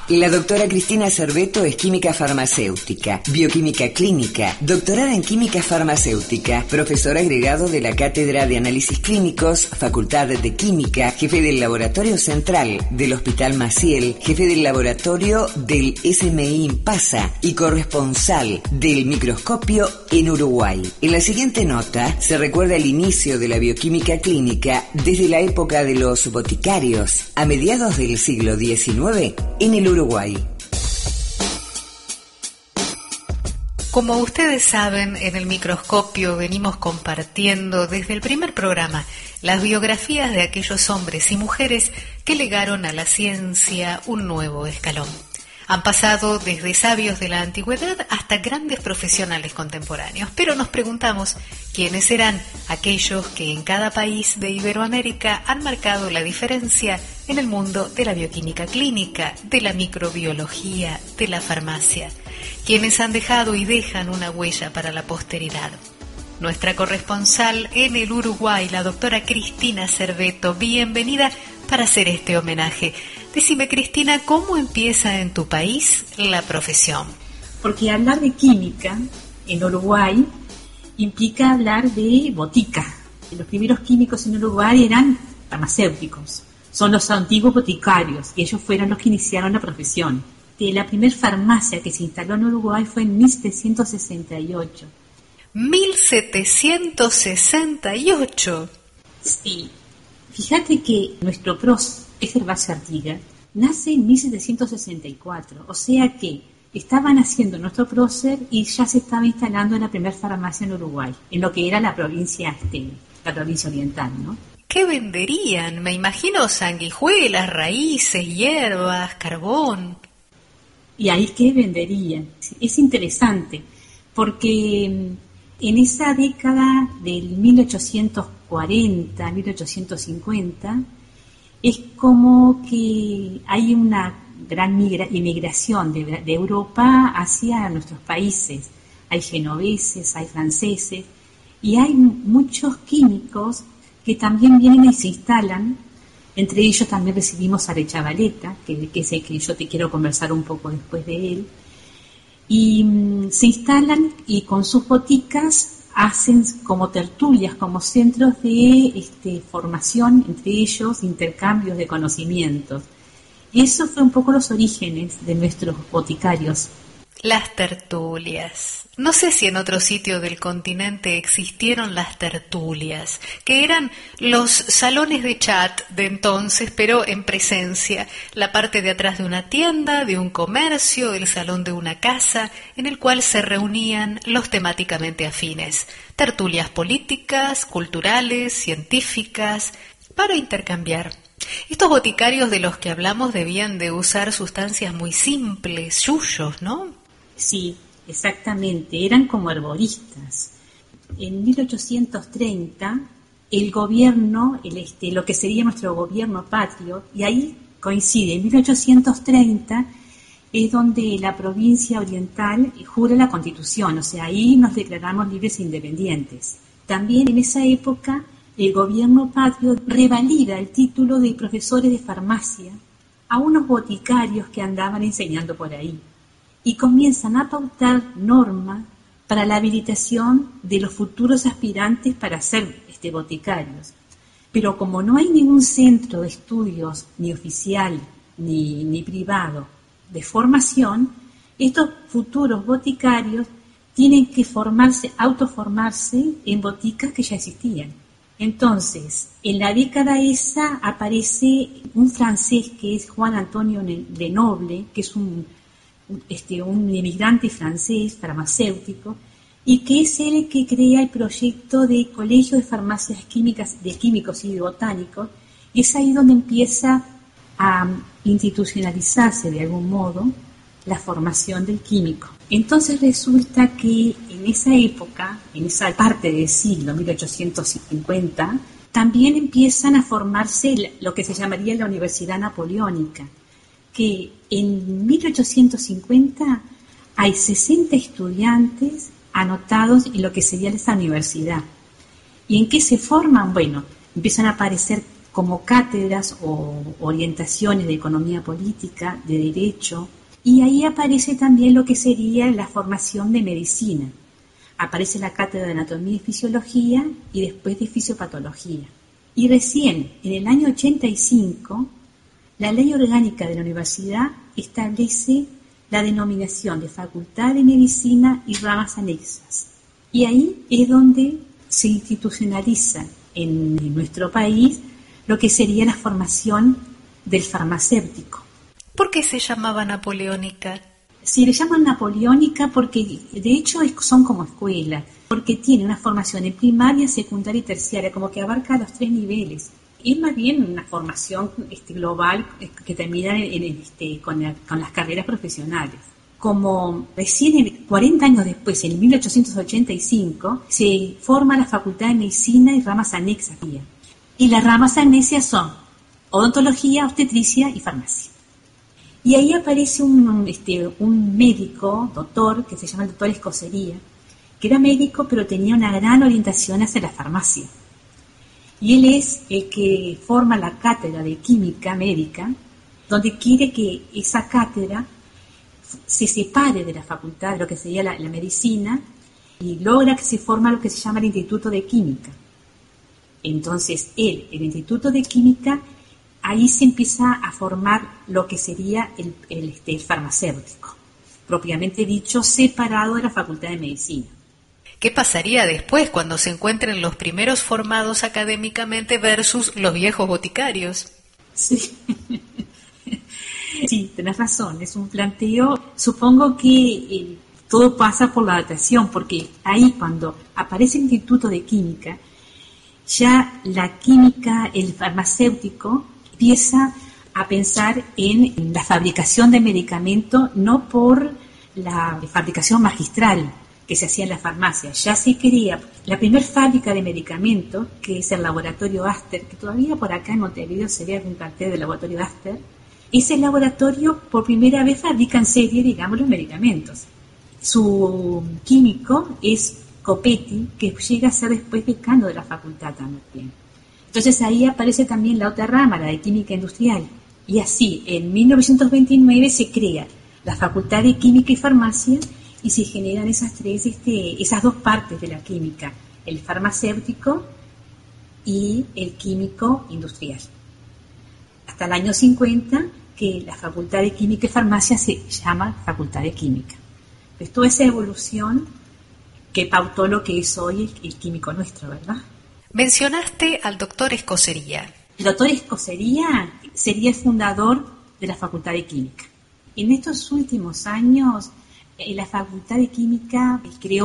La doctora Cristina Cerveto es química farmacéutica, bioquímica clínica, doctorada en química farmacéutica, profesor agregado de la Cátedra de Análisis Clínicos, Facultad de Química, jefe del Laboratorio Central del Hospital Maciel, jefe del Laboratorio del SMI Impasa y corresponsal del microscopio en Uruguay. En la siguiente nota se recuerda el inicio de la bioquímica clínica desde la época de los boticarios, a mediados del siglo XIX, en el Uruguay. Como ustedes saben, en el microscopio venimos compartiendo desde el primer programa las biografías de aquellos hombres y mujeres que legaron a la ciencia un nuevo escalón. Han pasado desde sabios de la antigüedad hasta grandes profesionales contemporáneos, pero nos preguntamos quiénes serán aquellos que en cada país de Iberoamérica han marcado la diferencia en el mundo de la bioquímica clínica, de la microbiología, de la farmacia, quienes han dejado y dejan una huella para la posteridad. Nuestra corresponsal en el Uruguay, la doctora Cristina Cerveto, bienvenida para hacer este homenaje. Decime, Cristina, ¿cómo empieza en tu país la profesión? Porque hablar de química en Uruguay implica hablar de botica. Los primeros químicos en Uruguay eran farmacéuticos, son los antiguos boticarios, y ellos fueron los que iniciaron la profesión. La primera farmacia que se instaló en Uruguay fue en 1768. ¿1768? Sí. Fíjate que nuestro prócer, Gervasio Artigas, nace en 1764, o sea que estaban haciendo nuestro prócer y ya se estaba instalando en la primera farmacia en Uruguay, en lo que era la provincia la provincia oriental, ¿no? ¿Qué venderían? Me imagino sanguijuelas, raíces, hierbas, carbón. ¿Y ahí qué venderían? Es interesante, porque en esa década del 1840, 1850, es como que hay una gran inmigración de Europa hacia nuestros países. Hay genoveses, hay franceses, y hay muchos químicos que también vienen y se instalan. Entre ellos también recibimos a Rechavaleta, que sé que yo te quiero conversar un poco después de él. Y se instalan y con sus boticas hacen como tertulias, como centros de formación entre ellos, intercambios de conocimientos. Y eso fue un poco los orígenes de nuestros boticarios. Las tertulias. No sé si en otro sitio del continente existieron las tertulias, que eran los salones de chat de entonces, pero en presencia, la parte de atrás de una tienda, de un comercio, el salón de una casa, en el cual se reunían los temáticamente afines. Tertulias políticas, culturales, científicas, para intercambiar. Estos boticarios de los que hablamos debían de usar sustancias muy simples, yuyos, ¿no? Sí, exactamente, eran como herboristas. En 1830, el gobierno, lo que sería nuestro gobierno patrio, y ahí coincide, en 1830 es donde la provincia oriental jura la Constitución, o sea, ahí nos declaramos libres e independientes. También en esa época, el gobierno patrio revalida el título de profesores de farmacia a unos boticarios que andaban enseñando por ahí, y comienzan a pautar normas para la habilitación de los futuros aspirantes para ser boticarios. Pero como no hay ningún centro de estudios, ni oficial, ni privado, de formación, estos futuros boticarios tienen que autoformarse en boticas que ya existían. Entonces, en la década esa aparece un francés que es Juan Antonio Lenoble, que es un inmigrante francés farmacéutico, y que es él que crea el proyecto de Colegio de Farmacias Químicas, de Químicos y de Botánicos, y es ahí donde empieza a institucionalizarse de algún modo la formación del químico. Entonces resulta que en esa época, en esa parte del siglo 1850, también empiezan a formarse lo que se llamaría la Universidad Napoleónica, que en 1850 hay 60 estudiantes anotados en lo que sería esa universidad. ¿Y en qué se forman? Bueno, empiezan a aparecer como cátedras o orientaciones de economía política, de derecho, y ahí aparece también lo que sería la formación de medicina. Aparece la cátedra de anatomía y fisiología y después de fisiopatología. Y recién, en el año 85, la ley orgánica de la universidad establece la denominación de Facultad de Medicina y ramas anexas. Y ahí es donde se institucionaliza en nuestro país lo que sería la formación del farmacéutico. ¿Por qué se llamaba napoleónica? Se le llaman napoleónica porque de hecho son como escuelas, porque tiene una formación en primaria, secundaria y terciaria, como que abarca los 3 niveles. Es más bien una formación global que termina con las carreras profesionales. Como recién 40 años después, en 1885, se forma la Facultad de Medicina y ramas anexas. Y las ramas anexas son odontología, obstetricia y farmacia. Y ahí aparece un médico, doctor, que se llama el doctor Escocería, que era médico pero tenía una gran orientación hacia la farmacia. Y él es el que forma la cátedra de química médica, donde quiere que esa cátedra se separe de la facultad, de lo que sería la medicina, y logra que se forma lo que se llama el Instituto de Química. Entonces, el Instituto de Química, ahí se empieza a formar lo que sería el farmacéutico, propiamente dicho, separado de la Facultad de Medicina. ¿Qué pasaría después cuando se encuentren los primeros formados académicamente versus los viejos boticarios? Sí, sí, tenés razón, es un planteo. Supongo que todo pasa por la adaptación, porque ahí cuando aparece el Instituto de Química, ya la química, el farmacéutico, empieza a pensar en la fabricación de medicamentos, no por la fabricación magistral que se hacía en la farmacia. Ya se quería la primera fábrica de medicamentos, que es el laboratorio Aster, que todavía por acá en Montevideo se ve un cartel del laboratorio Aster. Ese laboratorio por primera vez fabrica en serie, digamos, los medicamentos. Su químico es Copetti, que llega a ser después decano de la facultad también. Entonces ahí aparece también la otra rama, la de química industrial. Y así, en 1929 se crea la Facultad de Química y Farmacia y se generan esas dos partes de la química, el farmacéutico y el químico industrial. Hasta el año 50, que la Facultad de Química y Farmacia se llama Facultad de Química. Pues toda esa evolución que pautó lo que es hoy el químico nuestro, ¿verdad? Mencionaste al doctor Escocería. El doctor Escocería sería el fundador de la Facultad de Química. En estos últimos años, la Facultad de Química creó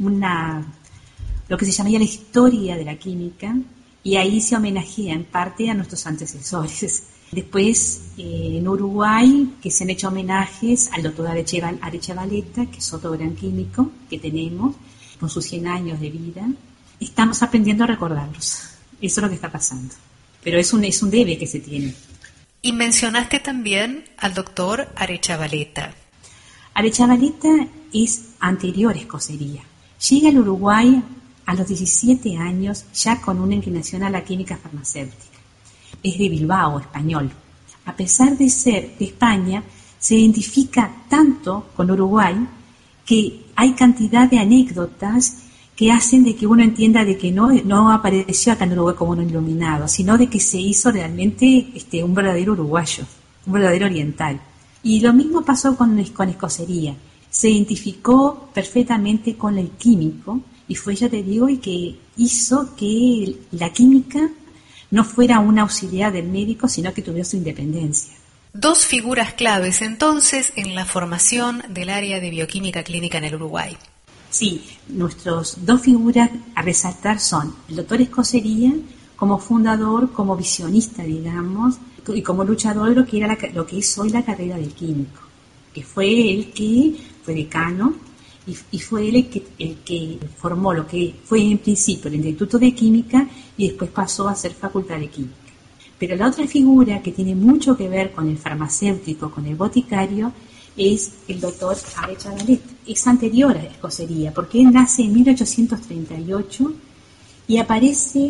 lo que se llamaría la historia de la química, y ahí se homenajea en parte a nuestros antecesores. Después, en Uruguay, que se han hecho homenajes al doctor Arechavaleta, que es otro gran químico que tenemos, con sus 100 años de vida. Estamos aprendiendo a recordarlos. Eso es lo que está pasando. Pero es un debe que se tiene. Y mencionaste también al doctor Arechavaleta. Arechavaleta es anterior a Escocería. Llega al Uruguay a los 17 años, ya con una inclinación a la química farmacéutica. Es de Bilbao, español. A pesar de ser de España, se identifica tanto con Uruguay que hay cantidad de anécdotas que hacen de que uno entienda de que no apareció acá en Uruguay como un iluminado, sino de que se hizo realmente un verdadero uruguayo, un verdadero oriental. Y lo mismo pasó con Escocería. Se identificó perfectamente con el químico y fue, ya te digo, y que hizo que la química no fuera una auxiliar del médico, sino que tuviera su independencia. Dos figuras claves, entonces, en la formación del área de bioquímica clínica en el Uruguay. Sí, nuestras dos figuras a resaltar son el doctor Escocería como fundador, como visionista, digamos, y como luchador de lo que es hoy la carrera del químico, que fue el que fue decano y fue el que formó lo que fue en principio el Instituto de Química y después pasó a ser Facultad de Química. Pero la otra figura que tiene mucho que ver con el farmacéutico, con el boticario, es el doctor Arechavaleta. Es anterior a la Escocería, porque él nace en 1838 y aparece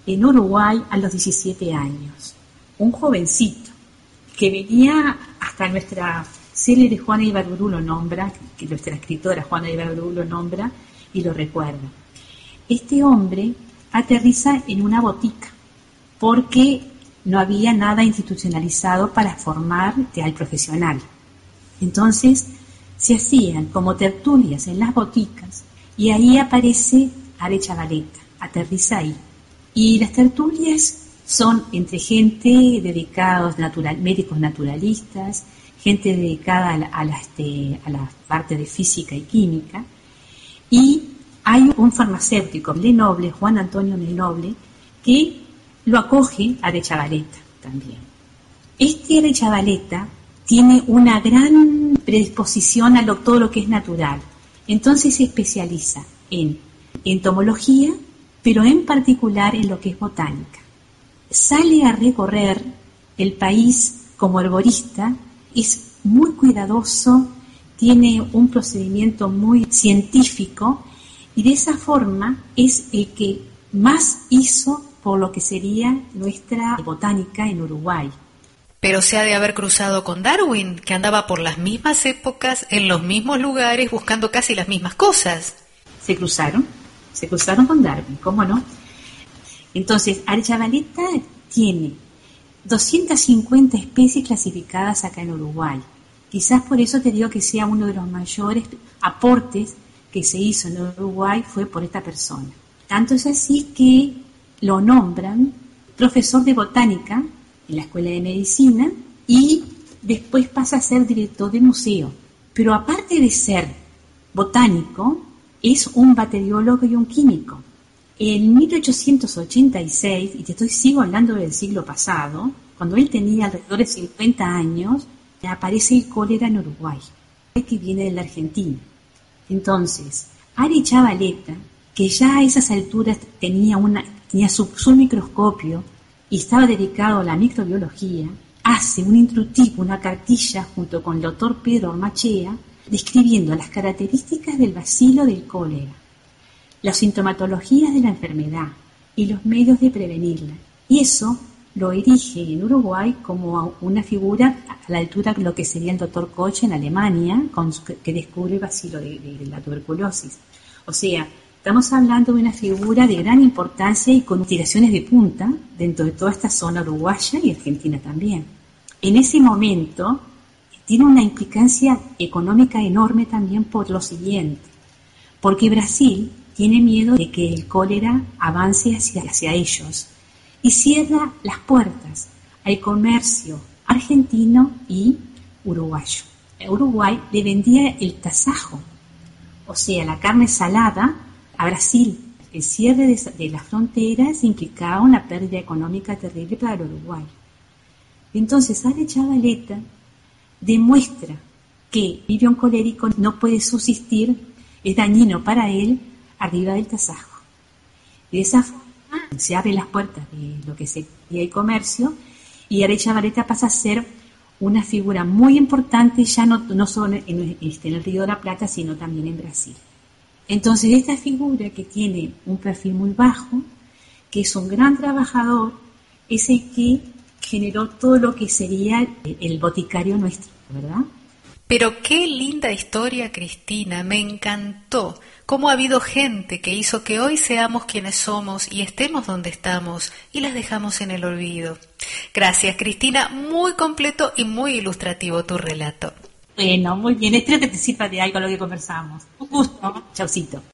en Uruguay a los 17 años. Un jovencito que venía hasta nuestra célebre Juana Ibarburu lo nombra, que nuestra escritora Juana Ibarburu lo nombra y lo recuerda. Este hombre aterriza en una botica porque no había nada institucionalizado para formar al profesional. Entonces se hacían como tertulias en las boticas y ahí aparece Arechavaleta, aterriza ahí. Y las tertulias son entre gente dedicados médicos naturalistas, gente dedicada a la parte de física y química, y hay un farmacéutico, Lenoble, Juan Antonio Lenoble, que lo acoge a Arechavaleta también. Este Arechavaleta tiene una gran predisposición a todo lo que es natural, entonces se especializa en entomología, pero en particular en lo que es botánica. Sale a recorrer el país como herborista, es muy cuidadoso, tiene un procedimiento muy científico y de esa forma es el que más hizo por lo que sería nuestra botánica en Uruguay. Pero se ha de haber cruzado con Darwin, que andaba por las mismas épocas, en los mismos lugares, buscando casi las mismas cosas. Se cruzaron con Darwin, ¿cómo no? Entonces, Arechavaleta tiene 250 especies clasificadas acá en Uruguay. Quizás por eso te digo que sea uno de los mayores aportes que se hizo en Uruguay fue por esta persona. Tanto es así que lo nombran profesor de botánica en la Escuela de Medicina y después pasa a ser director de museo. Pero aparte de ser botánico, es un bacteriólogo y un químico. En 1886, y sigo hablando del siglo pasado, cuando él tenía alrededor de 50 años, aparece el cólera en Uruguay, que viene de la Argentina. Entonces, Arechavaleta, que ya a esas alturas tenía su microscopio y estaba dedicado a la microbiología, hace un instructivo, una cartilla junto con el doctor Pedro Ormachea, describiendo las características del bacilo del cólera, las sintomatologías de la enfermedad y los medios de prevenirla. Y eso lo erige en Uruguay como una figura a la altura de lo que sería el doctor Koch en Alemania, que descubre el bacilo de la tuberculosis. O sea, estamos hablando de una figura de gran importancia y con tiraciones de punta dentro de toda esta zona uruguaya y argentina también. En ese momento tiene una implicancia económica enorme también por lo siguiente, porque Brasil tiene miedo de que el cólera avance hacia ellos y cierra las puertas al comercio argentino y uruguayo. Uruguay le vendía el tasajo, o sea, la carne salada, a Brasil. El cierre de las fronteras implicaba una pérdida económica terrible para el Uruguay. Entonces, Arechavaleta demuestra que el virión colérico no puede subsistir, es dañino para él, arriba del tasajo. De esa forma se abren las puertas de lo que sería el comercio y Arechavaleta pasa a ser una figura muy importante ya no solo en el Río de la Plata, sino también en Brasil. Entonces, esta figura que tiene un perfil muy bajo, que es un gran trabajador, es el que generó todo lo que sería el boticario nuestro, ¿verdad? Pero qué linda historia, Cristina, me encantó. Cómo ha habido gente que hizo que hoy seamos quienes somos y estemos donde estamos y las dejamos en el olvido. Gracias, Cristina, muy completo y muy ilustrativo tu relato. Bueno, muy bien, espero que te sirva de algo lo que conversamos. Un gusto, chaucito.